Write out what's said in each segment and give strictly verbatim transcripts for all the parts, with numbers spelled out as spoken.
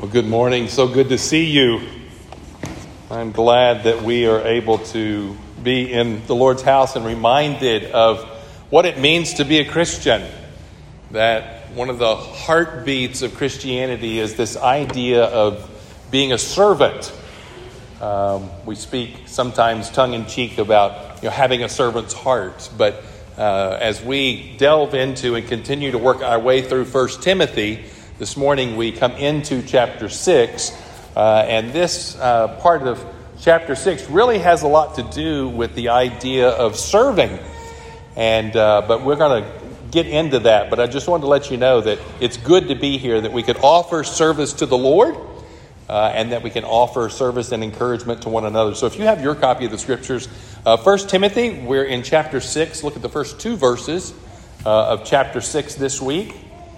Well, good morning. So good to see you. I'm glad that we are able to be in the Lord's house and reminded of what it means to be a Christian. That one of the heartbeats of Christianity is this idea of being a servant. Um, we speak sometimes tongue-in-cheek about you know, having a servant's heart, but uh, as we delve into and continue to work our way through First Timothy, this morning we come into chapter six, uh, and this uh, part of chapter six really has a lot to do with the idea of serving. And uh, but we're going to get into that. But I just wanted to let you know that it's good to be here, that we could offer service to the Lord, uh, and that we can offer service and encouragement to one another. So if you have your copy of the scriptures, uh, First Timothy, we're in chapter six. Look at the first two verses uh, of chapter six this week.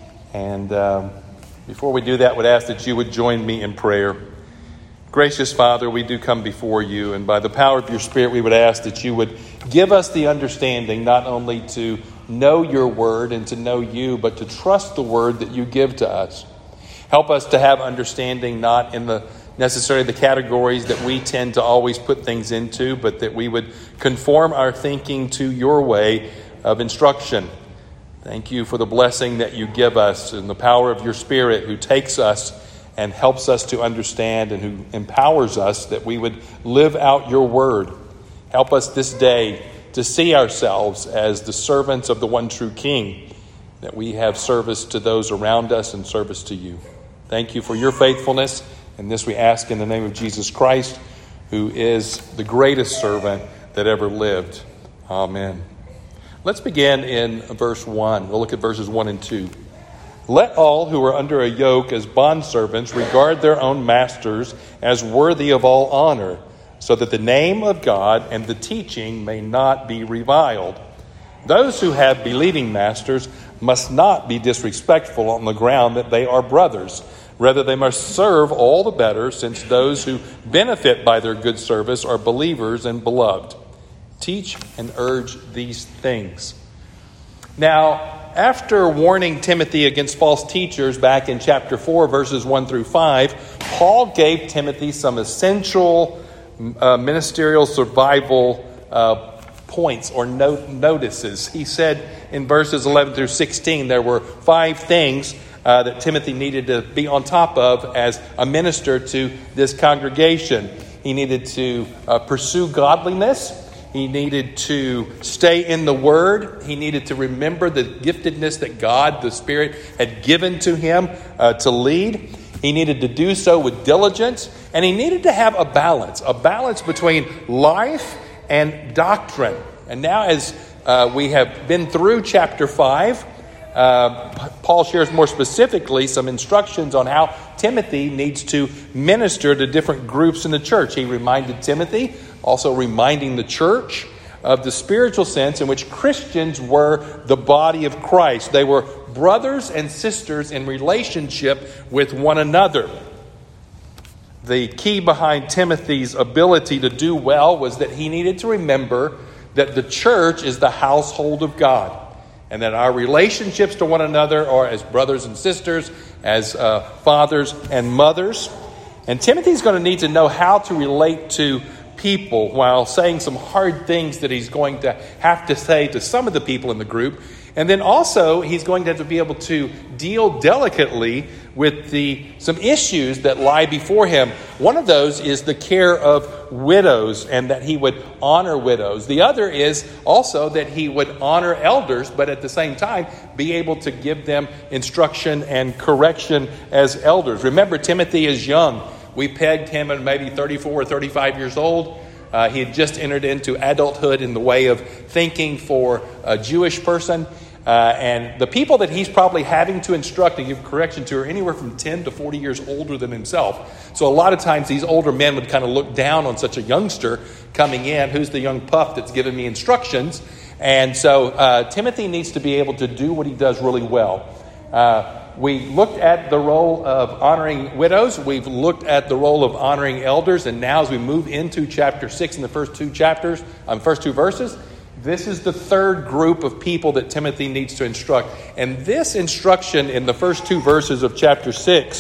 And Um, Before we do that, I would ask that you would join me in prayer. Gracious Father, we do come before you, and by the power of your Spirit, we would ask that you would give us the understanding not only to know your word and to know you, but to trust the word that you give to us. Help us to have understanding not in the necessarily the categories that we tend to always put things into, but that we would conform our thinking to your way of instruction. Thank you for the blessing that you give us and the power of your Spirit who takes us and helps us to understand and who empowers us that we would live out your word. Help us this day to see ourselves as the servants of the one true King, that we have service to those around us and service to you. Thank you for your faithfulness, and this we ask in the name of Jesus Christ, who is the greatest servant that ever lived. Amen. Let's begin in verse one. We'll look at verses one and two. Let all who are under a yoke as bondservants regard their own masters as worthy of all honor, so that the name of God and the teaching may not be reviled. Those who have believing masters must not be disrespectful on the ground that they are brothers. Rather, they must serve all the better, since those who benefit by their good service are believers and beloved. Teach and urge these things. Now, after warning Timothy against false teachers back in chapter four, verses one through five, Paul gave Timothy some essential uh, ministerial survival uh, points or no- notices. He said in verses eleven through sixteen, there were five things uh, that Timothy needed to be on top of as a minister to this congregation. He needed to uh, pursue godliness. He needed to stay in the Word. He needed to remember the giftedness that God, the Spirit, had given to him uh, to lead. He needed to do so with diligence. And he needed to have a balance, a balance between life and doctrine. And now as uh, we have been through chapter five, uh, Paul shares more specifically some instructions on how Timothy needs to minister to different groups in the church. He reminded Timothy, also reminding the church of the spiritual sense in which Christians were the body of Christ. They were brothers and sisters in relationship with one another. The key behind Timothy's ability to do well was that he needed to remember that the church is the household of God, and that our relationships to one another are as brothers and sisters, as uh, fathers and mothers. And Timothy's going to need to know how to relate to people while saying some hard things that he's going to have to say to some of the people in the group. And then also he's going to have to be able to deal delicately with the some issues that lie before him. One of those is the care of widows, and that he would honor widows. The other is also that he would honor elders, but at the same time be able to give them instruction and correction as elders. Remember, Timothy is young. We pegged him at maybe thirty-four or thirty-five years old. Uh, he had just entered into adulthood in the way of thinking for a Jewish person. Uh, and the people that he's probably having to instruct and give correction to are anywhere from ten to forty years older than himself. So a lot of times these older men would kind of look down on such a youngster coming in. Who's the young puff that's giving me instructions? And so uh, Timothy needs to be able to do what he does really well. Uh, we looked at the role of honoring widows. We've looked at the role of honoring elders. And now as we move into chapter six in the first two chapters, um, first two verses, this is the third group of people that Timothy needs to instruct. And this instruction in the first two verses of chapter six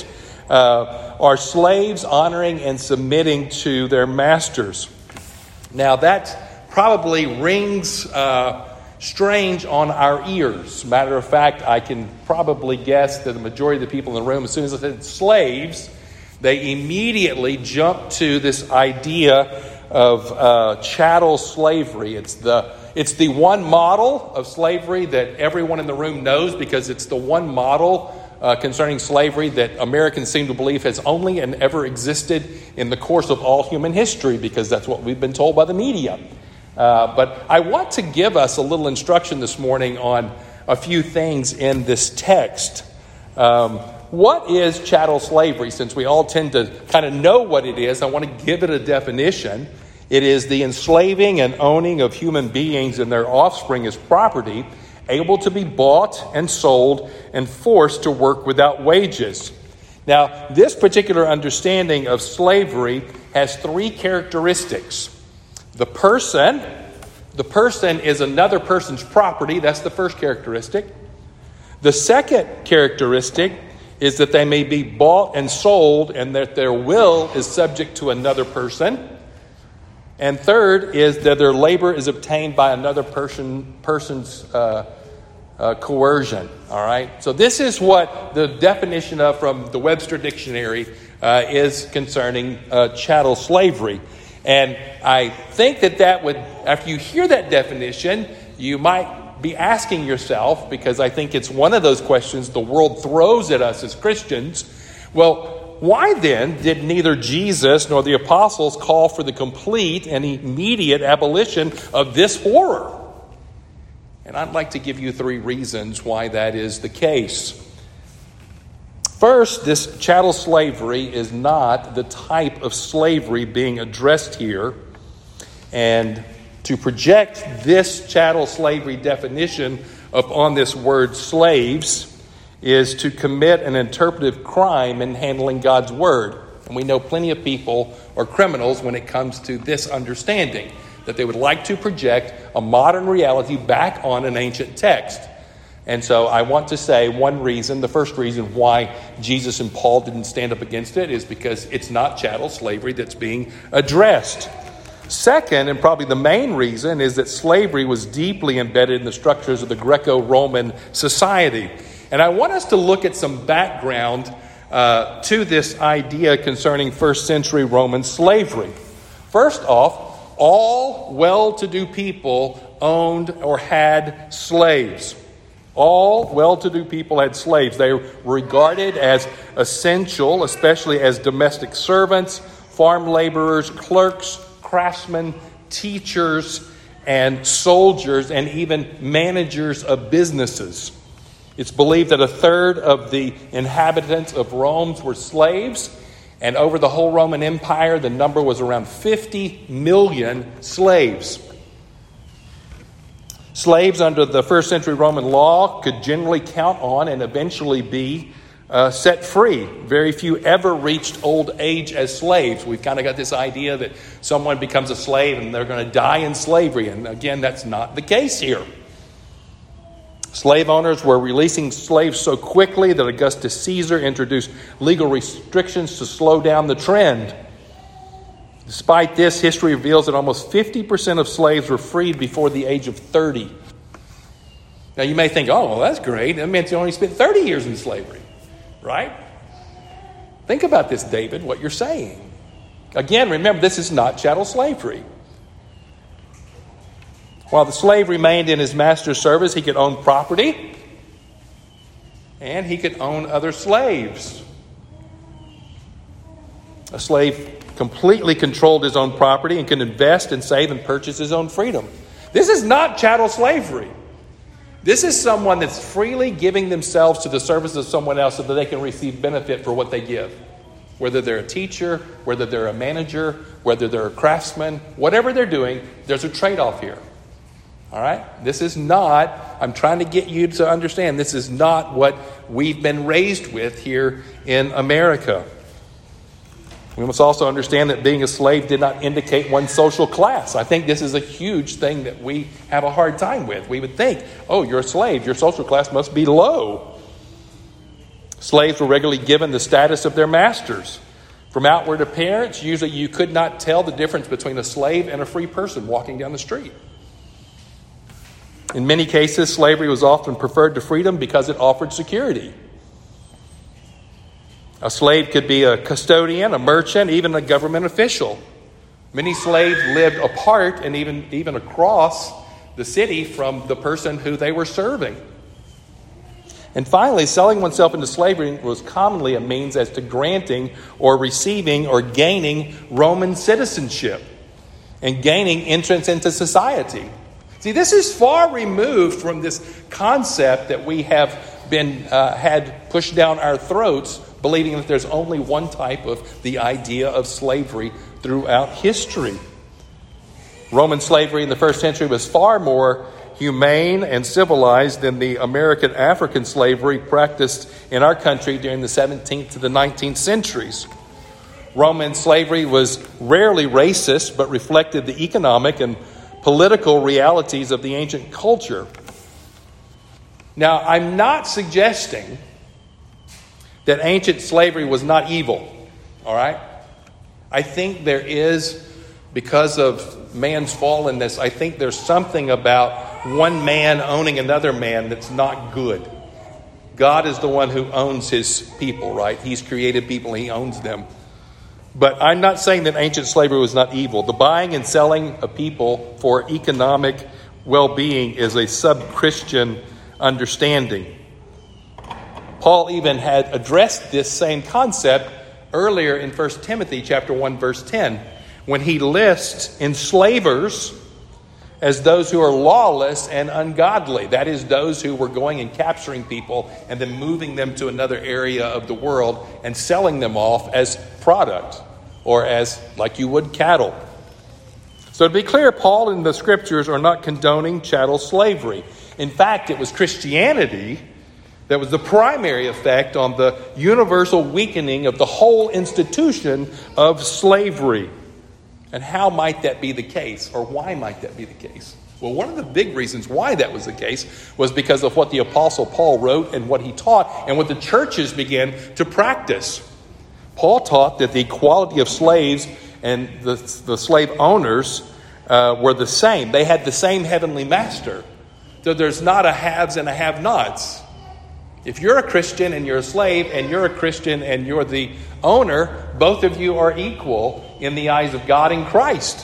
uh, are slaves honoring and submitting to their masters. Now that probably rings uh, strange on our ears. Matter of fact, I can probably guess that the majority of the people in the room, as soon as I said slaves, they immediately jump to this idea of uh, chattel slavery. It's the it's the one model of slavery that everyone in the room knows, because it's the one model uh, concerning slavery that Americans seem to believe has only and ever existed in the course of all human history, because that's what we've been told by the media. Uh, but I want to give us a little instruction this morning on a few things in this text. Um, what is chattel slavery? Since we all tend to kind of know what it is, I want to give it a definition. It is the enslaving and owning of human beings and their offspring as property, able to be bought and sold and forced to work without wages. Now, this particular understanding of slavery has three characteristics. The person, the person is another person's property. That's the first characteristic. The second characteristic is that they may be bought and sold, and that their will is subject to another person. And third is that their labor is obtained by another person person's uh, uh, coercion. All right. So this is what the definition of from the Webster Dictionary uh, is concerning uh, chattel slavery. And I think that that would, after you hear that definition, you might be asking yourself, because I think it's one of those questions the world throws at us as Christians, well, why then did neither Jesus nor the apostles call for the complete and immediate abolition of this horror? And I'd like to give you three reasons why that is the case. First, this chattel slavery is not the type of slavery being addressed here. And to project this chattel slavery definition upon this word slaves is to commit an interpretive crime in handling God's word. And we know plenty of people are criminals when it comes to this understanding, that they would like to project a modern reality back on an ancient text. And so I want to say one reason, the first reason why Jesus and Paul didn't stand up against it is because it's not chattel slavery that's being addressed. Second, and probably the main reason, is that slavery was deeply embedded in the structures of the Greco-Roman society. And I want us to look at some background uh, to this idea concerning first century Roman slavery. First off, all well-to-do people owned or had slaves. All well-to-do people had slaves. They were regarded as essential, especially as domestic servants, farm laborers, clerks, craftsmen, teachers, and soldiers, and even managers of businesses. It's believed that a third of the inhabitants of Rome were slaves, and over the whole Roman Empire, the number was around fifty million slaves. Slaves under the first century Roman law could generally count on and eventually be uh, set free. Very few ever reached old age as slaves. We've kind of got this idea that someone becomes a slave and they're going to die in slavery. And again, that's not the case here. Slave owners were releasing slaves so quickly that Augustus Caesar introduced legal restrictions to slow down the trend. Despite this, history reveals that almost fifty percent of slaves were freed before the age of thirty. Now you may think, oh, well, that's great. That meant you only spent thirty years in slavery, right? Think about this, David, what you're saying. Again, remember, this is not chattel slavery. While the slave remained in his master's service, he could own property and he could own other slaves. A slave completely controlled his own property and could invest and save and purchase his own freedom. This is not chattel slavery. This is someone that's freely giving themselves to the service of someone else so that they can receive benefit for what they give. Whether they're a teacher, whether they're a manager, whether they're a craftsman, whatever they're doing, there's a trade-off here. All right? This is not, I'm trying to get you to understand, this is not what we've been raised with here in America. We must also understand that being a slave did not indicate one social class. I think this is a huge thing that we have a hard time with. We would think, oh, you're a slave. Your social class must be low. Slaves were regularly given the status of their masters. From outward appearance, usually you could not tell the difference between a slave and a free person walking down the street. In many cases, slavery was often preferred to freedom because it offered security. A slave could be a custodian, a merchant, even a government official. Many slaves lived apart and even, even across the city from the person who they were serving. And finally, selling oneself into slavery was commonly a means as to granting or receiving or gaining Roman citizenship and gaining entrance into society. See, this is far removed from this concept that we have been uh, had pushed down our throats, believing that there's only one type of the idea of slavery throughout history. Roman slavery in the first century was far more humane and civilized than the American African slavery practiced in our country during the seventeenth to the nineteenth centuries. Roman slavery was rarely racist, but reflected the economic and political realities of the ancient culture. Now, I'm not suggesting that ancient slavery was not evil, all right? I think there is, because of man's fallenness, I think there's something about one man owning another man that's not good. God is the one who owns his people, right? He's created people, he owns them. But I'm not saying that ancient slavery was not evil. The buying and selling of people for economic well-being is a sub-Christian understanding. Paul even had addressed this same concept earlier in First Timothy chapter one, verse ten, when he lists enslavers as those who are lawless and ungodly. That is, those who were going and capturing people and then moving them to another area of the world and selling them off as product or as like you would cattle. So to be clear, Paul and the scriptures are not condoning chattel slavery. In fact, it was Christianity that was the primary effect on the universal weakening of the whole institution of slavery. And how might that be the case? Or why might that be the case? Well, one of the big reasons why that was the case was because of what the Apostle Paul wrote and what he taught and what the churches began to practice. Paul taught that the equality of slaves and the, the slave owners uh, were the same. They had the same heavenly master. So there's not a haves and a have-nots. If you're a Christian and you're a slave, and you're a Christian and you're the owner, both of you are equal in the eyes of God in Christ.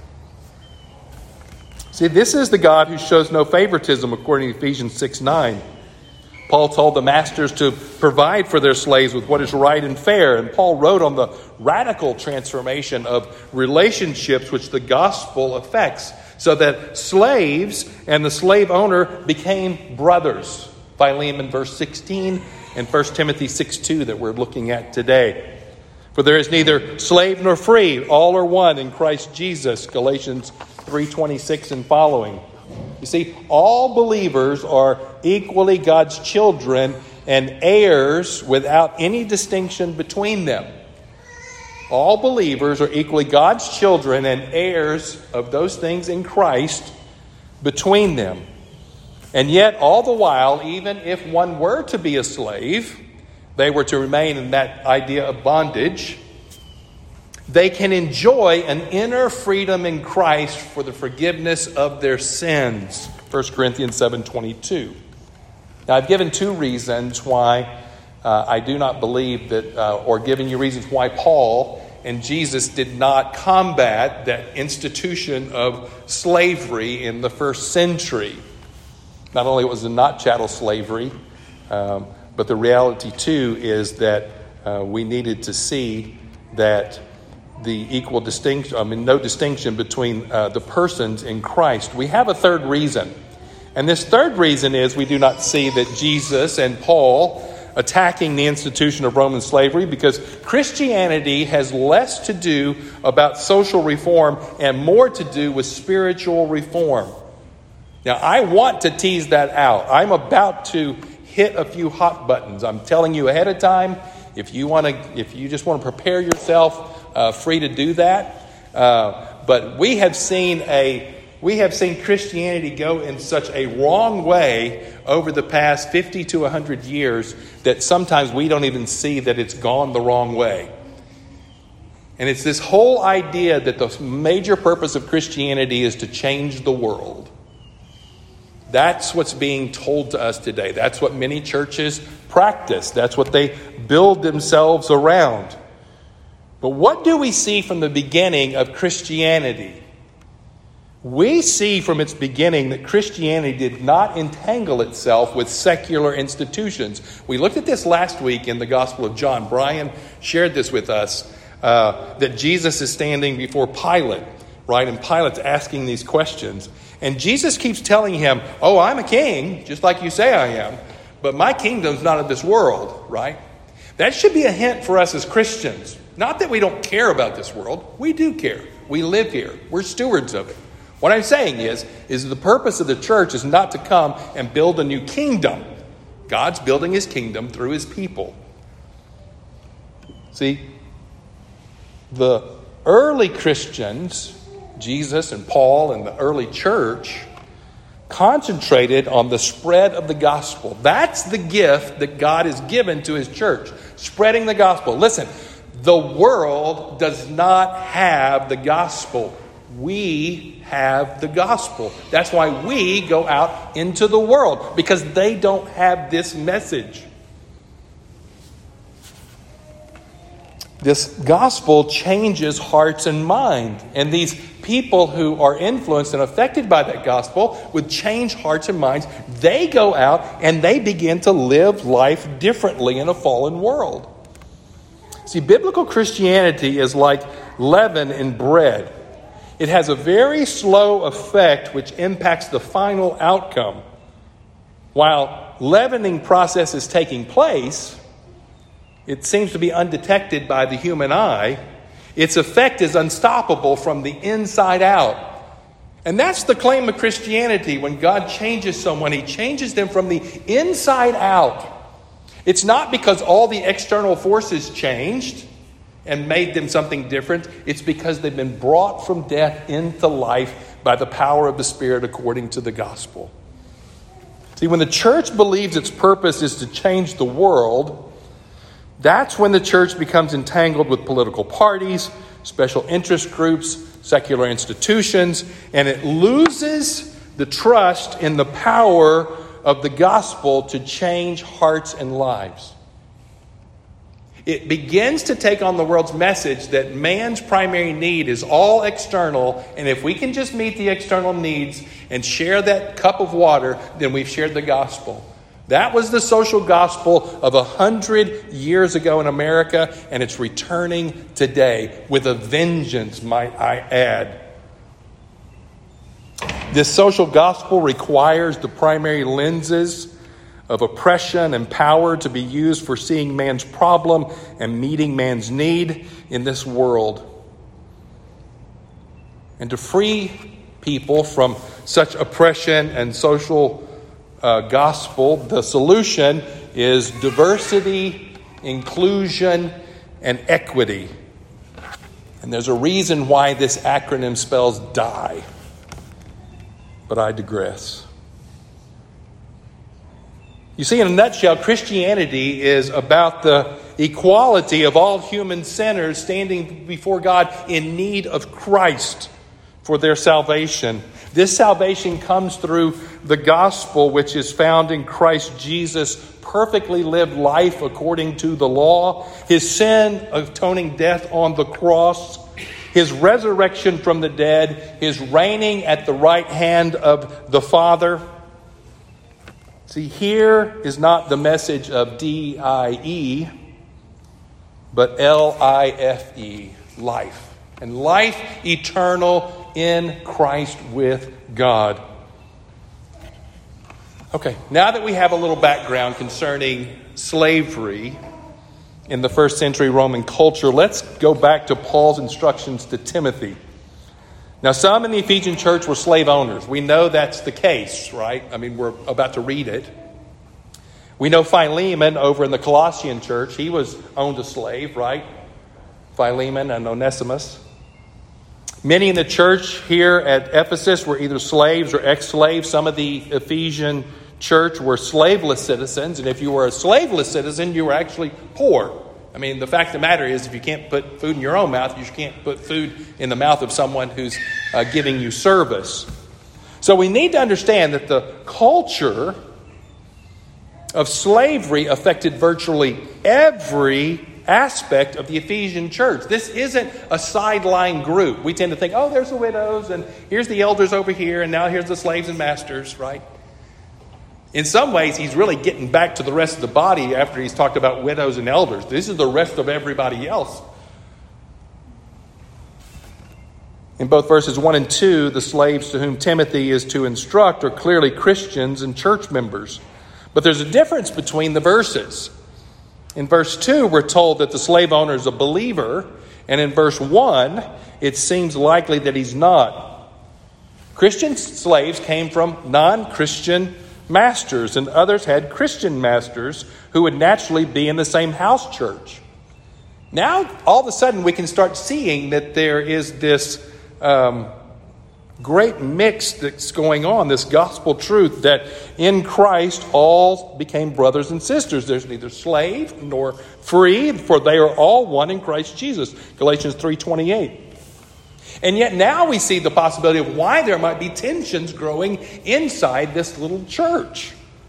See, this is the God who shows no favoritism, according to Ephesians six nine. Paul told the masters to provide for their slaves with what is right and fair. And Paul wrote on the radical transformation of relationships which the gospel affects, so that slaves and the slave owner became brothers. Philemon verse sixteen and First Timothy six two that we're looking at today. For there is neither slave nor free, all are one in Christ Jesus. Galatians three twenty-six and following. You see, all believers are equally God's children and heirs without any distinction between them. All believers are equally God's children and heirs of those things in Christ between them. And yet, all the while, even if one were to be a slave, they were to remain in that idea of bondage, they can enjoy an inner freedom in Christ for the forgiveness of their sins. First Corinthians seven twenty-two. Now, I've given two reasons why uh, I do not believe that, uh, or given you reasons why Paul and Jesus did not combat that institution of slavery in the first century. Not only was it not chattel slavery, um, but the reality too is that uh, we needed to see that the equal distinction, I mean, no distinction between uh, the persons in Christ. We have a third reason. And this third reason is we do not see that Jesus and Paul attacking the institution of Roman slavery, because Christianity has less to do about social reform and more to do with spiritual reform. Now, I want to tease that out. I'm about to hit a few hot buttons. I'm telling you ahead of time. If you want to, if you just want to prepare yourself, uh, free to do that. Uh, but we have seen a we have seen Christianity go in such a wrong way over the past fifty to one hundred years that sometimes we don't even see that it's gone the wrong way. And it's this whole idea that the major purpose of Christianity is to change the world. That's what's being told to us today. That's what many churches practice. That's what they build themselves around. But what do we see from the beginning of Christianity? We see from its beginning that Christianity did not entangle itself with secular institutions. We looked at this last week in the Gospel of John. Brian shared this with us, uh, that Jesus is standing before Pilate, right? And Pilate's asking these questions. And Jesus keeps telling him, oh, I'm a king, just like you say I am, but my kingdom's not of this world, right? That should be a hint for us as Christians. Not that we don't care about this world. We do care. We live here. We're stewards of it. What I'm saying is, is the purpose of the church is not to come and build a new kingdom. God's building his kingdom through his people. See, the early Christians, Jesus and Paul and the early church, concentrated on the spread of the gospel. That's the gift that God has given to his church, spreading the gospel. Listen, the world does not have the gospel. We have the gospel. That's why we go out into the world, because they don't have this message. This gospel changes hearts and minds. And these people who are influenced and affected by that gospel with changed hearts and minds, they go out and they begin to live life differently in a fallen world. See, biblical Christianity is like leaven in bread. It has a very slow effect which impacts the final outcome. While leavening process is taking place, it seems to be undetected by the human eye. Its effect is unstoppable from the inside out. And that's the claim of Christianity. When God changes someone, he changes them from the inside out. It's not because all the external forces changed and made them something different. It's because they've been brought from death into life by the power of the Spirit according to the gospel. See, when the church believes its purpose is to change the world, that's when the church becomes entangled with political parties, special interest groups, secular institutions, and it loses the trust in the power of the gospel to change hearts and lives. It begins to take on the world's message that man's primary need is all external, and if we can just meet the external needs and share that cup of water, then we've shared the gospel. That was the social gospel of a hundred years ago in America, and it's returning today with a vengeance, might I add. This social gospel requires the primary lenses of oppression and power to be used for seeing man's problem and meeting man's need in this world. And to free people from such oppression and social uh, gospel, the solution is diversity, inclusion, and equity. And there's a reason why this acronym spells DIE. But I digress. You see, in a nutshell, Christianity is about the equality of all human sinners standing before God in need of Christ for their salvation. This salvation comes through the gospel, which is found in Christ Jesus' perfectly lived life according to the law, his sin atoning death on the cross, his resurrection from the dead, his reigning at the right hand of the Father. See, here is not the message of D I E, but L I F E, life. And life eternal in Christ with God. Okay, now that we have a little background concerning slavery in the first century Roman culture, let's go back to Paul's instructions to Timothy. Now, some in the Ephesian church were slave owners. We know that's the case, right? I mean, we're about to read it. We know Philemon over in the Colossian church, he was owned a slave, right? Philemon and Onesimus. Many in the church here at Ephesus were either slaves or ex-slaves. Some of the Ephesian church were slaveless citizens, and if you were a slaveless citizen, you were actually poor. I mean, the fact of the matter is, if you can't put food in your own mouth, you can't put food in the mouth of someone who's uh, giving you service. So we need to understand that the culture of slavery affected virtually every aspect of the Ephesian church. This isn't a sideline group. We tend to think, oh, there's the widows, and here's the elders over here, and now here's the slaves and masters, right? In some ways, he's really getting back to the rest of the body after he's talked about widows and elders. This is the rest of everybody else. In both verses one and two, the slaves to whom Timothy is to instruct are clearly Christians and church members. But there's a difference between the verses. In verse two, we're told that the slave owner is a believer. And in verse one, it seems likely that he's not. Christian slaves came from non-Christian masters, and others had Christian masters who would naturally be in the same house church. Now, all of a sudden, we can start seeing that there is this um, great mix that's going on, this gospel truth that in Christ all became brothers and sisters. There's neither slave nor free, for they are all one in Christ Jesus. Galatians three twenty-eight. And yet now we see the possibility of why there might be tensions growing inside this little church.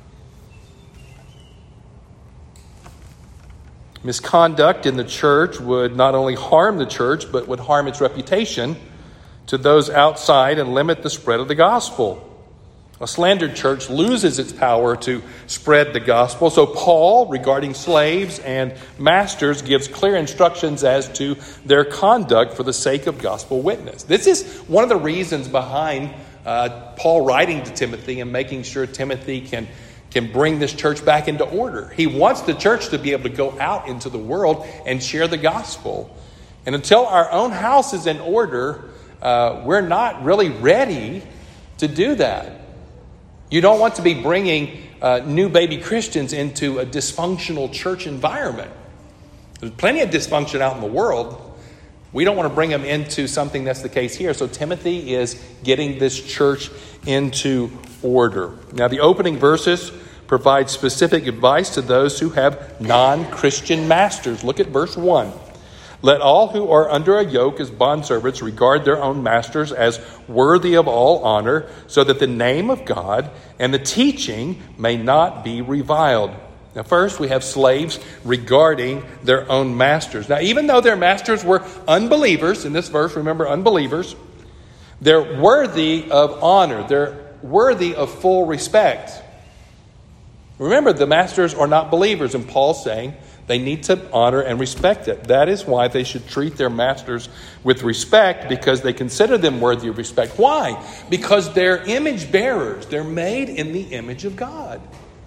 Misconduct in the church would not only harm the church, but would harm its reputation to those outside and limit the spread of the gospel. A slandered church loses its power to spread the gospel. So Paul, regarding slaves and masters, gives clear instructions as to their conduct for the sake of gospel witness. This is one of the reasons behind uh, Paul writing to Timothy and making sure Timothy can, can bring this church back into order. He wants the church to be able to go out into the world and share the gospel. And until our own house is in order, uh, we're not really ready to do that. You don't want to be bringing uh, new baby Christians into a dysfunctional church environment. There's plenty of dysfunction out in the world. We don't want to bring them into something that's the case here. So Timothy is getting this church into order. Now, the opening verses provide specific advice to those who have non-Christian masters. Look at verse one. Let all who are under a yoke as bondservants regard their own masters as worthy of all honor, so that the name of God and the teaching may not be reviled. Now, first, we have slaves regarding their own masters. Now, even though their masters were unbelievers, in this verse, remember, unbelievers, they're worthy of honor. They're worthy of full respect. Remember, the masters are not believers, and Paul's saying they need to honor and respect it. That is why they should treat their masters with respect, because they consider them worthy of respect. Why? Because they're image bearers. They're made in the image of God.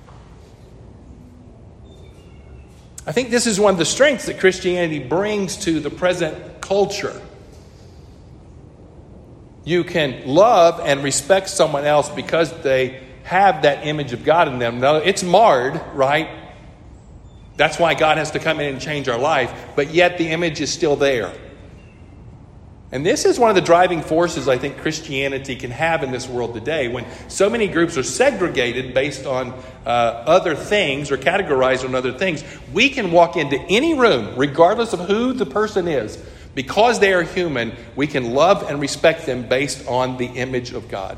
I think this is one of the strengths that Christianity brings to the present culture. You can love and respect someone else because they have that image of God in them. Now, it's marred, right? That's why God has to come in and change our life. But yet the image is still there. And this is one of the driving forces I think Christianity can have in this world today, when so many groups are segregated based on uh, other things or categorized on other things. We can walk into any room, regardless of who the person is. Because they are human, we can love and respect them based on the image of God.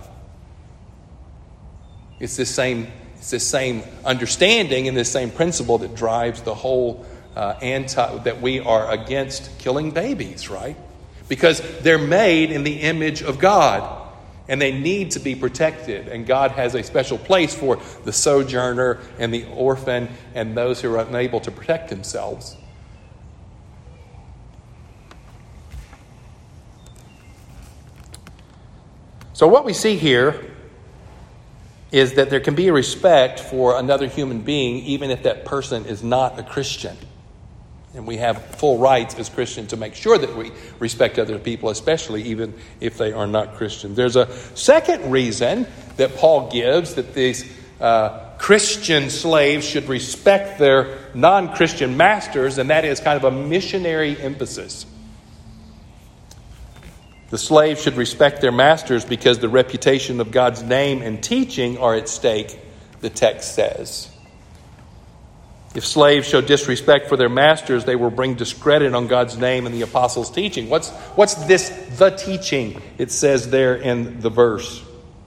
It's this same It's this same understanding and this same principle that drives the whole uh, anti that we are against killing babies, right? Because they're made in the image of God and they need to be protected. And God has a special place for the sojourner and the orphan and those who are unable to protect themselves. So what we see here is that there can be a respect for another human being even if that person is not a Christian. And we have full rights as Christians to make sure that we respect other people, especially even if they are not Christian. There's a second reason that Paul gives that these uh, Christian slaves should respect their non-Christian masters, and that is kind of a missionary emphasis. The slaves should respect their masters because the reputation of God's name and teaching are at stake, the text says. If slaves show disrespect for their masters, they will bring discredit on God's name and the apostles' teaching. What's, what's this, the teaching, it says there in the verse?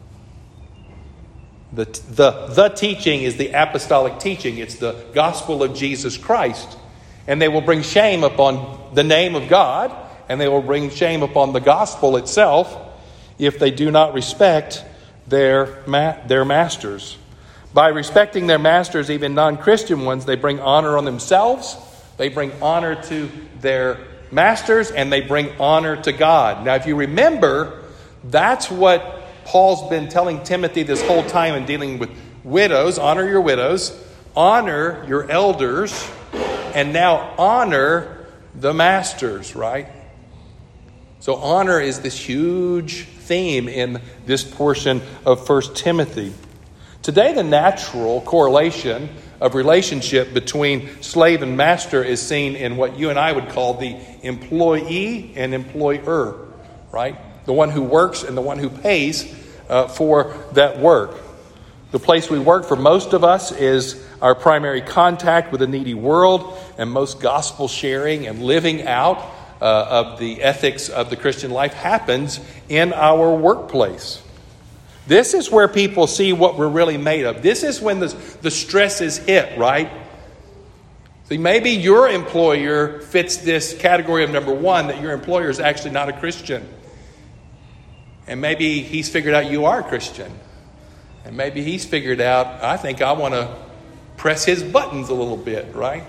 The, the, the teaching is the apostolic teaching. It's the gospel of Jesus Christ. And they will bring shame upon the name of God, and they will bring shame upon the gospel itself if they do not respect their, ma- their masters. By respecting their masters, even non-Christian ones, they bring honor on themselves, they bring honor to their masters, and they bring honor to God. Now, if you remember, that's what Paul's been telling Timothy this whole time in dealing with widows. Honor your widows, honor your elders, and now honor the masters, right? So honor is this huge theme in this portion of First Timothy. Today, the natural correlation of relationship between slave and master is seen in what you and I would call the employee and employer, right? The one who works and the one who pays uh, for that work. The place we work for most of us is our primary contact with a needy world, and most gospel sharing and living out uh, of the ethics of the Christian life happens in our workplace. This is where people see what we're really made of. This is when the, the stress is hit, right? See, maybe your employer fits this category of number one, that your employer is actually not a Christian. And maybe he's figured out you are a Christian. And maybe he's figured out, I think I want to press his buttons a little bit, right?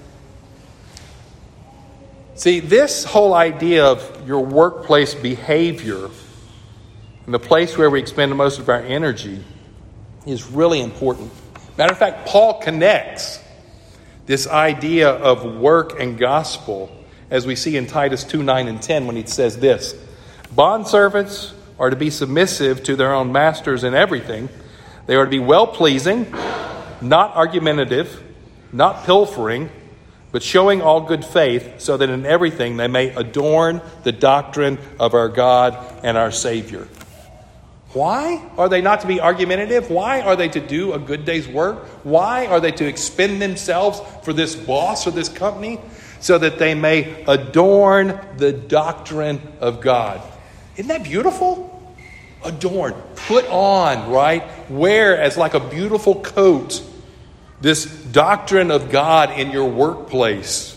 See, this whole idea of your workplace behavior and the place where we expend most of our energy is really important. Matter of fact, Paul connects this idea of work and gospel as we see in Titus two, nine, and ten when he says this: bondservants are to be submissive to their own masters in everything. They are to be well-pleasing, not argumentative, not pilfering, but showing all good faith, so that in everything they may adorn the doctrine of our God and our Savior. Why are they not to be argumentative? Why are they to do a good day's work? Why are they to expend themselves for this boss or this company? So that they may adorn the doctrine of God. Isn't that beautiful? Adorn, put on, right? Wear as like a beautiful coat this doctrine of God in your workplace.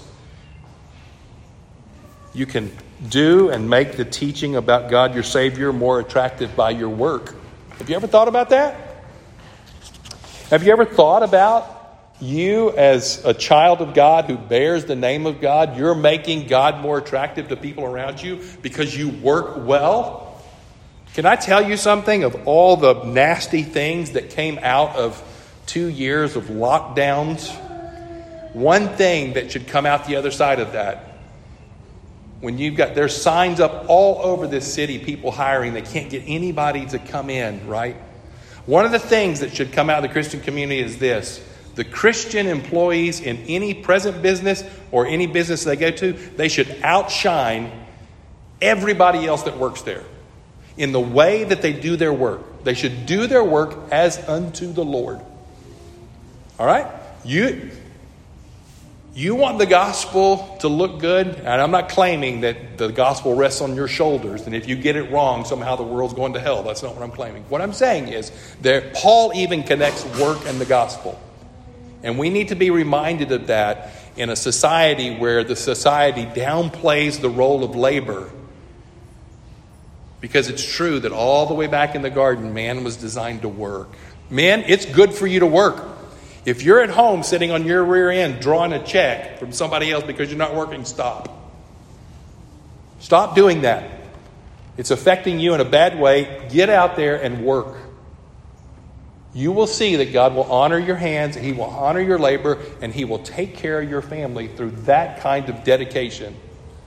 You can do and make the teaching about God your Savior more attractive by your work. Have you ever thought about that? Have you ever thought about you as a child of God who bears the name of God? You're making God more attractive to people around you because you work well? Can I tell you something? Of all the nasty things that came out of two years of lockdowns, one thing that should come out the other side of that, when you've got, there's signs up all over this city, people hiring, they can't get anybody to come in, right? One of the things that should come out of the Christian community is this: the Christian employees in any present business or any business they go to, they should outshine everybody else that works there in the way that they do their work. They should do their work as unto the Lord. All right? You... You want the gospel to look good, and I'm not claiming that the gospel rests on your shoulders, and if you get it wrong, somehow the world's going to hell. That's not what I'm claiming. What I'm saying is that Paul even connects work and the gospel. And we need to be reminded of that in a society where the society downplays the role of labor. Because it's true that all the way back in the garden, man was designed to work. Men, it's good for you to work. If you're at home sitting on your rear end drawing a check from somebody else because you're not working, stop. Stop doing that. It's affecting you in a bad way. Get out there and work. You will see that God will honor your hands, He will honor your labor, and He will take care of your family through that kind of dedication.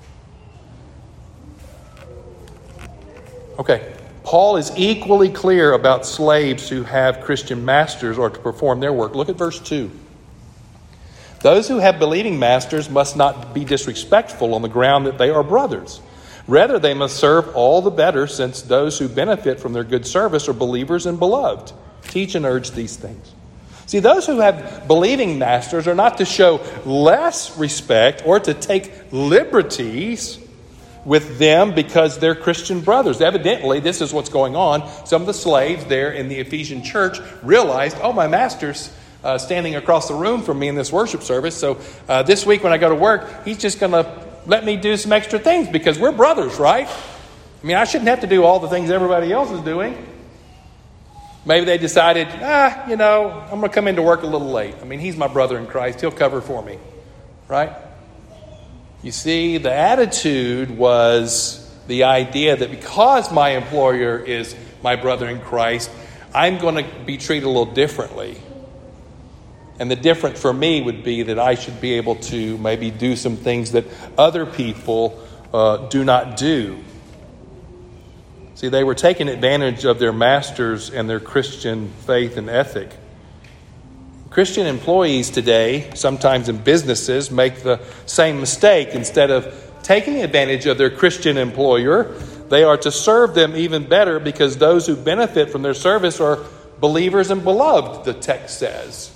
Okay. Paul is equally clear about slaves who have Christian masters or to perform their work. Look at verse two. Those who have believing masters must not be disrespectful on the ground that they are brothers. Rather, they must serve all the better, since those who benefit from their good service are believers and beloved. Teach and urge these things. See, those who have believing masters are not to show less respect or to take liberties with them because they're Christian brothers. Evidently, this is what's going on. Some of the slaves there in the Ephesian church realized, oh, my master's uh, standing across the room from me in this worship service. So uh, this week when I go to work, he's just going to let me do some extra things because we're brothers, right? I mean, I shouldn't have to do all the things everybody else is doing. Maybe they decided, ah, you know, I'm going to come into work a little late. I mean, he's my brother in Christ. He'll cover for me, right? You see, the attitude was the idea that because my employer is my brother in Christ, I'm going to be treated a little differently. And the difference for me would be that I should be able to maybe do some things that other people uh, do not do. See, they were taking advantage of their masters and their Christian faith and ethic. Christian employees today, sometimes in businesses, make the same mistake. Instead of taking advantage of their Christian employer, they are to serve them even better because those who benefit from their service are believers and beloved, the text says.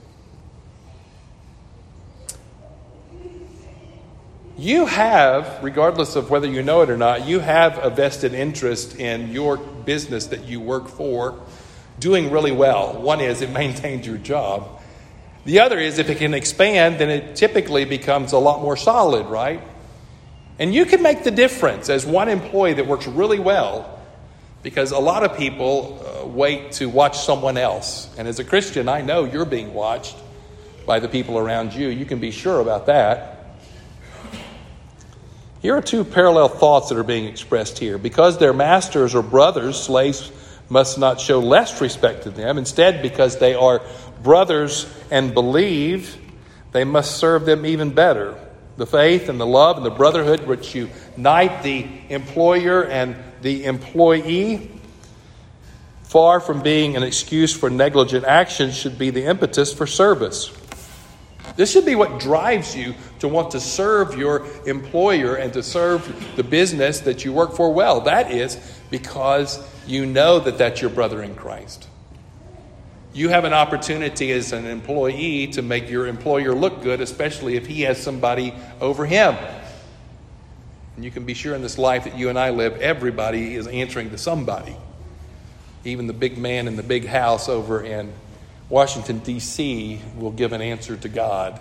You have, regardless of whether you know it or not, you have a vested interest in your business that you work for doing really well. One is it maintains your job. The other is if it can expand, then it typically becomes a lot more solid, right? And you can make the difference as one employee that works really well, because a lot of people uh, wait to watch someone else. And as a Christian, I know you're being watched by the people around you. You can be sure about that. Here are two parallel thoughts that are being expressed here. Because their masters are brothers, slaves must not show less respect to them. Instead, because they are brothers and believe, they must serve them even better. The faith and the love and the brotherhood which unite the employer and the employee, far from being an excuse for negligent actions, should be the impetus for service. This should be what drives you to want to serve your employer and to serve the business that you work for well. That is because you know that that's your brother in Christ. You have an opportunity as an employee to make your employer look good, especially if he has somebody over him. And you can be sure in this life that you and I live, everybody is answering to somebody. Even the big man in the big house over in Washington, D C will give an answer to God.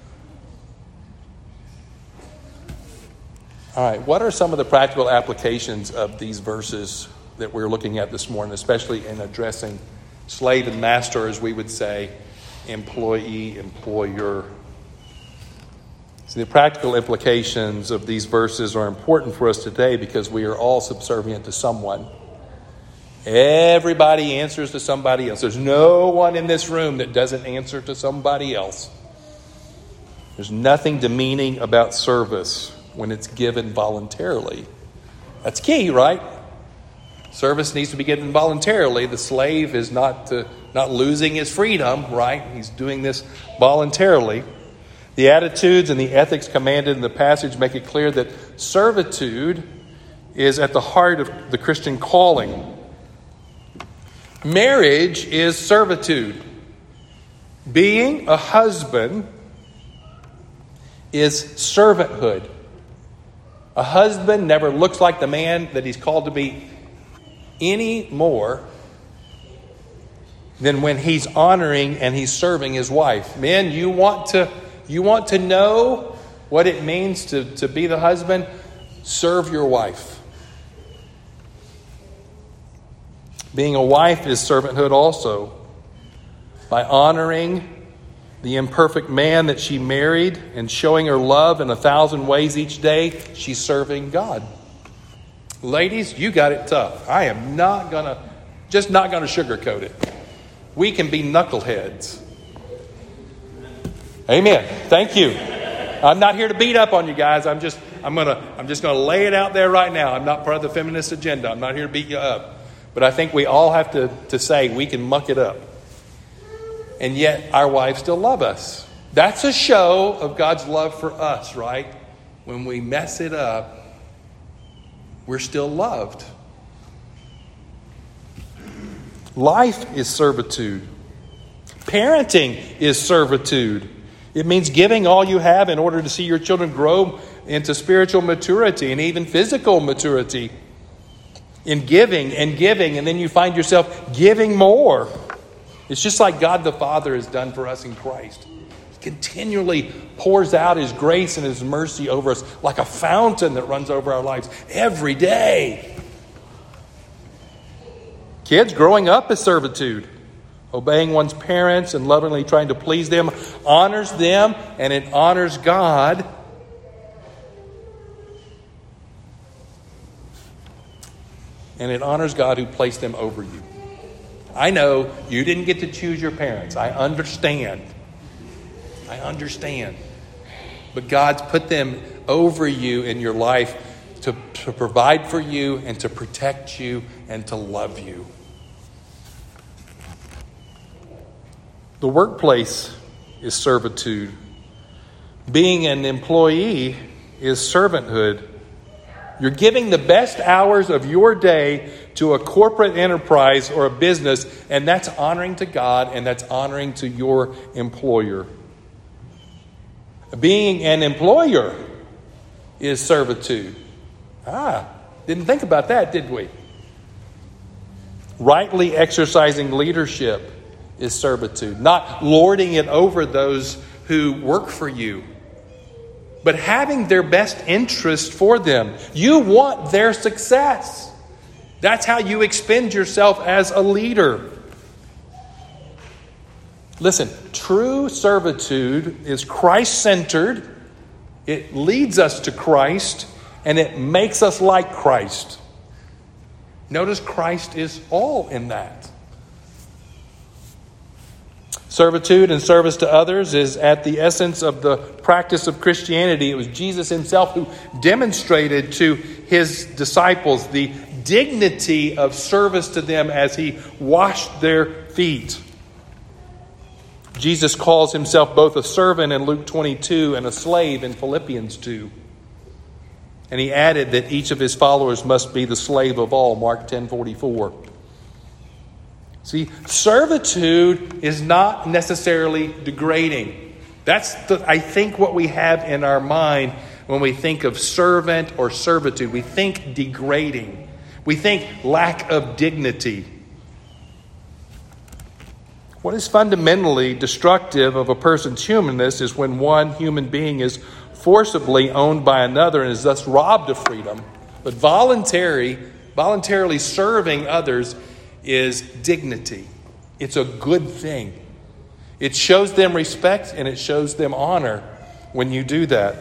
All right, what are some of the practical applications of these verses that we're looking at this morning, especially in addressing slave and master, as we would say, employee, employer? So the practical implications of these verses are important for us today because we are all subservient to someone. Everybody answers to somebody else. There's no one in this room that doesn't answer to somebody else. There's nothing demeaning about service when it's given voluntarily. That's key, right? Service needs to be given voluntarily. The slave is not to, not losing his freedom, right? He's doing this voluntarily. The attitudes and the ethics commanded in the passage make it clear that servitude is at the heart of the Christian calling. Marriage is servitude. Being a husband is servanthood. A husband never looks like the man that he's called to be any more than when he's honoring and he's serving his wife. Men, you want to you want to know what it means to, to be the husband? Serve your wife. Being a wife is servanthood also. By honoring the imperfect man that she married and showing her love in a thousand ways each day, she's serving God. Ladies, you got it tough. I am not going to, just not going to sugarcoat it. We can be knuckleheads. Amen. Thank you. I'm not here to beat up on you guys. I'm just, I'm going to, I'm just going to lay it out there right now. I'm not part of the feminist agenda. I'm not here to beat you up. But I think we all have to, to say we can muck it up. And yet our wives still love us. That's a show of God's love for us, right? When we mess it up, we're still loved. Life is servitude. Parenting is servitude. It means giving all you have in order to see your children grow into spiritual maturity and even physical maturity. In giving and giving, and then you find yourself giving more. It's just like God the Father has done for us in Christ. He continually pours out His grace and His mercy over us like a fountain that runs over our lives every day. Kids, growing up is servitude. Obeying one's parents and lovingly trying to please them honors them, and it honors God. And it honors God who placed them over you. I know you didn't get to choose your parents. I understand. I understand. But God's put them over you in your life to, to provide for you and to protect you and to love you. The workplace is servitude. Being an employee is servanthood. You're giving the best hours of your day to a corporate enterprise or a business, and that's honoring to God and that's honoring to your employer. Being an employer is servitude. Ah, didn't think about that, did we? Rightly exercising leadership is servitude. Not lording it over those who work for you, but having their best interest for them. You want their success. That's how you expend yourself as a leader. Listen, true servitude is Christ-centered. It leads us to Christ, and it makes us like Christ. Notice Christ is all in that. Servitude and service to others is at the essence of the practice of Christianity. It was Jesus Himself who demonstrated to His disciples the dignity of service to them as He washed their feet. Jesus calls Himself both a servant in Luke twenty-two and a slave in Philippians two. And He added that each of His followers must be the slave of all, Mark ten forty-four. See, servitude is not necessarily degrading. That's, the, I think, what we have in our mind when we think of servant or servitude. We think degrading. We think lack of dignity. What is fundamentally destructive of a person's humanness is when one human being is forcibly owned by another and is thus robbed of freedom. But voluntary, voluntarily serving others is dignity. It's a good thing. It shows them respect and it shows them honor when you do that.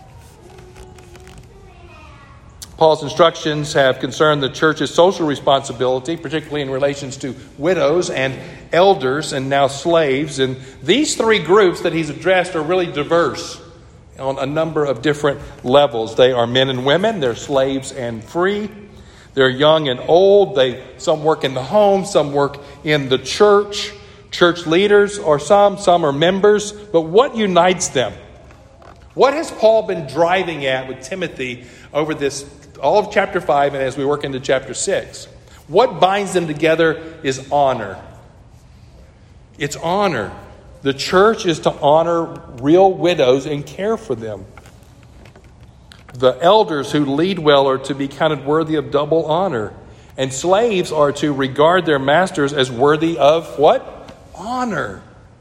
Paul's instructions have concerned the church's social responsibility, particularly in relations to widows and elders and now slaves. And these three groups that he's addressed are really diverse on a number of different levels. They are men and women, they're slaves and free. They're young and old. They some work in the home, some work in the church. Church leaders are some, some are members. But what unites them? What has Paul been driving at with Timothy over this, all of chapter five and as we work into chapter six? What binds them together is honor. It's honor. The church is to honor real widows and care for them. The elders who lead well are to be counted worthy of double honor. And slaves are to regard their masters as worthy of what? Honor.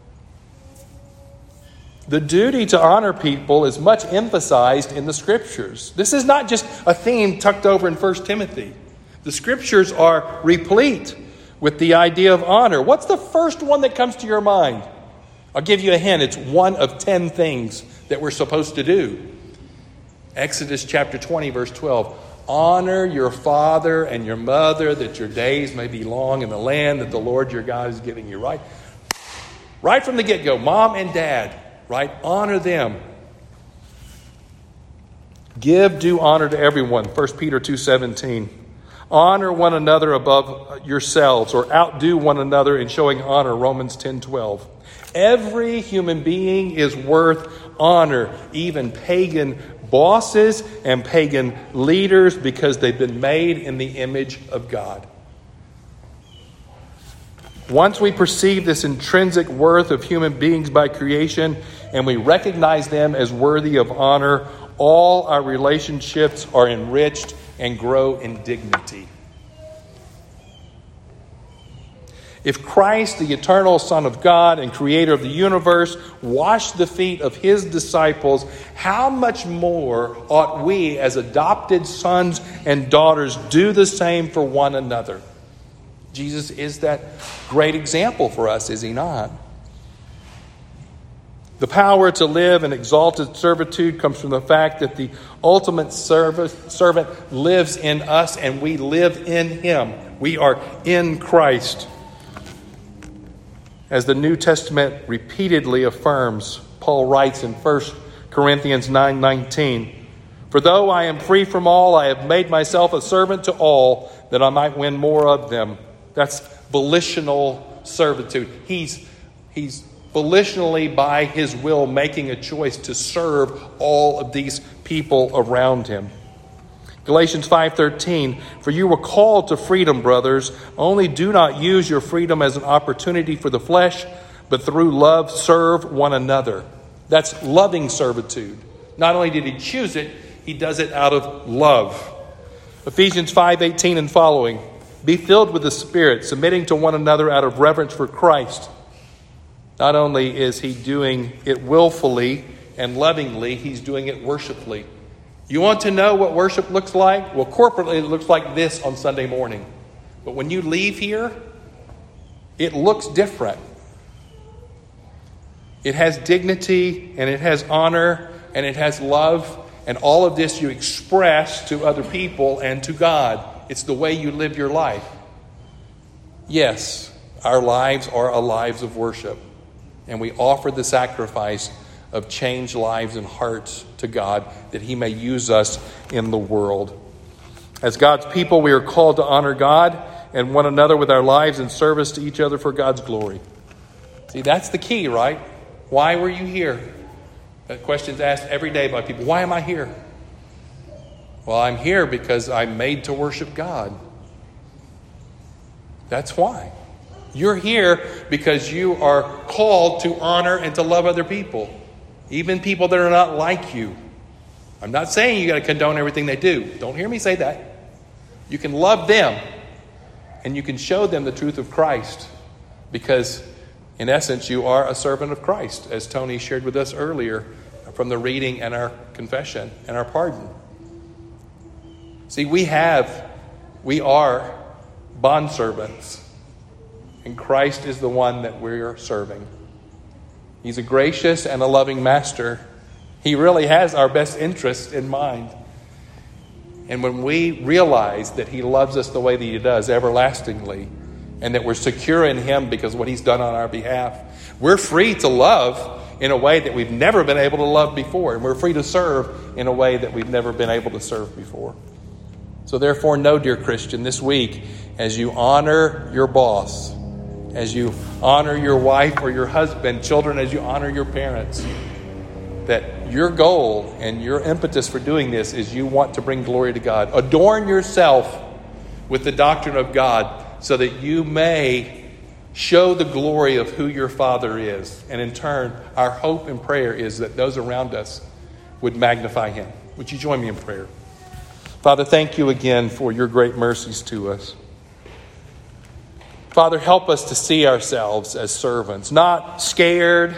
The duty to honor people is much emphasized in the Scriptures. This is not just a theme tucked over in First Timothy. The Scriptures are replete with the idea of honor. What's the first one that comes to your mind? I'll give you a hint. It's one of ten things that we're supposed to do. Exodus chapter twenty, verse twelve. Honor your father and your mother, that your days may be long in the land that the Lord your God is giving you. Right? Right from the get-go, mom and dad, right? Honor them. Give due honor to everyone. First Peter two seventeen. Honor one another above yourselves, or outdo one another in showing honor. Romans ten twelve. Every human being is worth honor even pagan bosses and pagan leaders because they've been made in the image of God. Once we perceive this intrinsic worth of human beings by creation and we recognize them as worthy of honor, all our relationships are enriched and grow in dignity. If Christ, the eternal Son of God and creator of the universe, washed the feet of his disciples, how much more ought we as adopted sons and daughters do the same for one another? Jesus is that great example for us, is he not? The power to live in exalted servitude comes from the fact that the ultimate servant lives in us and we live in him. We are in Christ. As the New Testament repeatedly affirms, Paul writes in First Corinthians nine nineteen, "For though I am free from all, I have made myself a servant to all, that I might win more of them." That's volitional servitude. He's, he's volitionally, by his will, making a choice to serve all of these people around him. Galatians five thirteen, "For you were called to freedom, brothers. Only do not use your freedom as an opportunity for the flesh, but through love serve one another." That's loving servitude. Not only did he choose it, he does it out of love. Ephesians five eighteen and following, "Be filled with the Spirit, submitting to one another out of reverence for Christ." Not only is he doing it willfully and lovingly, he's doing it worshipfully. You want to know what worship looks like? Well, corporately, it looks like this on Sunday morning. But when you leave here, it looks different. It has dignity, and it has honor, and it has love, and all of this you express to other people and to God. It's the way you live your life. Yes, our lives are lives of worship, and we offer the sacrifice of changed lives and hearts to God, that he may use us in the world. As God's people, we are called to honor God and one another with our lives in service to each other for God's glory. See, that's the key, right? Why were you here? That question's asked every day by people. Why am I here? Well, I'm here because I'm made to worship God. That's why. You're here because you are called to honor and to love other people. Even people that are not like you. I'm not saying you got to condone everything they do. Don't hear me say that. You can love them and you can show them the truth of Christ, because in essence you are a servant of Christ, as Tony shared with us earlier from the reading and our confession and our pardon. See, we have, we are bondservants, and Christ is the one that we're serving. He's a gracious and a loving master. He really has our best interest in mind. And when we realize that he loves us the way that he does, everlastingly, and that we're secure in him because of what he's done on our behalf, we're free to love in a way that we've never been able to love before. And we're free to serve in a way that we've never been able to serve before. So therefore, know, dear Christian, this week, as you honor your boss, as you honor your wife or your husband, children, as you honor your parents, that your goal and your impetus for doing this is you want to bring glory to God. Adorn yourself with the doctrine of God so that you may show the glory of who your Father is. And in turn, our hope and prayer is that those around us would magnify him. Would you join me in prayer? Father, thank you again for your great mercies to us. Father, help us to see ourselves as servants, not scared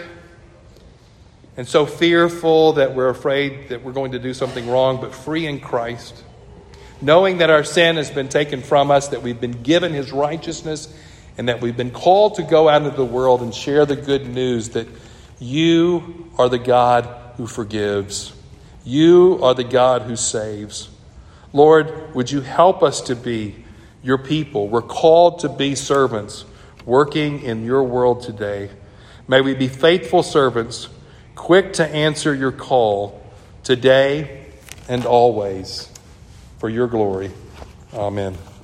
and so fearful that we're afraid that we're going to do something wrong, but free in Christ, knowing that our sin has been taken from us, that we've been given his righteousness, and that we've been called to go out into the world and share the good news that you are the God who forgives. You are the God who saves. Lord, would you help us to be your people? We're called to be servants working in your world today. May we be faithful servants, quick to answer your call today and always for your glory. Amen.